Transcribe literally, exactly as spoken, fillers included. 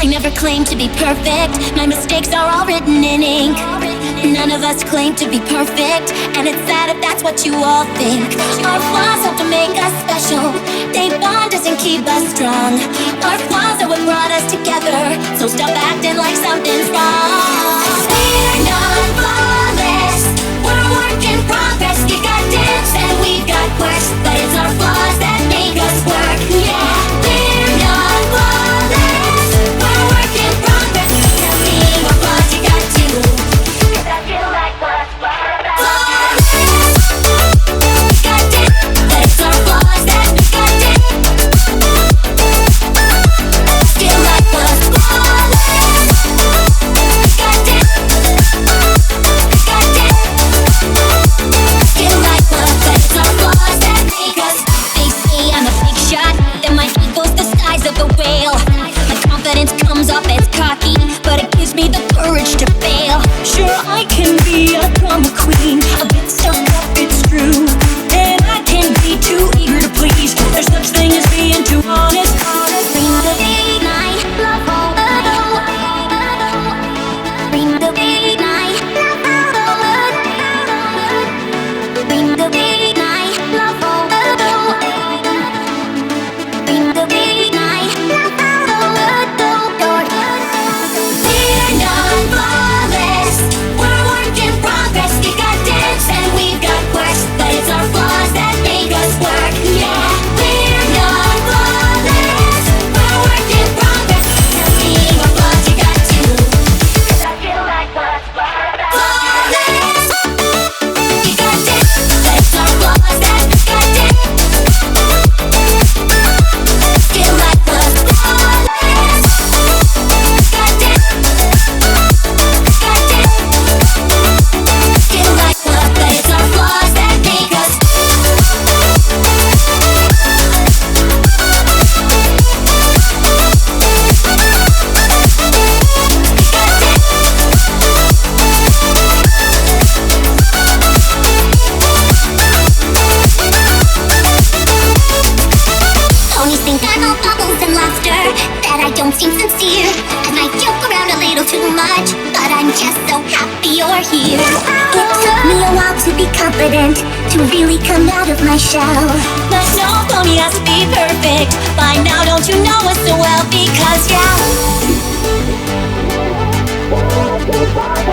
I never claimed to be perfect. My mistakes are all written in ink. None of us claim to be perfect, and it's sad if that's what you all think. Our flaws help to make us special. They bond us and keep us strong. Our flaws are what brought us together, so stop acting like something's wrong. We're not flawless. We're a work in progress. We got dents and we got quirks, but it's our flaws that make us work. Yeah, we're not flawless. We're a work in progress. Tell me what flaws you got too, 'cause I feel like what's flawless. Got dents, but it's our flaws that got dents. Feel like what's flawless. Got dents, got dents. Feel like what, but it's our flaws that make us. They say I'm a big shot, then my ego's the size of a whale. My confidence comes off as cocky, but it gives me the courage to fail. Sure, I can be a drama queen, a bit stuck up, it's true. And I can be too eager to please. There's such thing as being too honest. Bring the big night, love all the Bring the big night, love all the Bring the big night, love all the Bring the big night, love all the We're not flawless. We're a work in progress. We got dents and we've got quirks, but it's our flaws that make us work. Yeah, we're not flawless. We're a work in progress. Tell me what flaws you got too, 'cause I feel like what's flawless. We got dents, but it's our flaws that got dents. Feel like what's flawless. Got dents, got dents. Feel like what, but it's our flaws that make us. Ponies think I'm all bubbles and laughter, that I don't seem sincere, and I joke around a little too much, but I'm just so happy you're here. It took me a while to be confident, to really come out of my shell. But no pony has to be perfect. By now, don't you know us so well? Because yeah.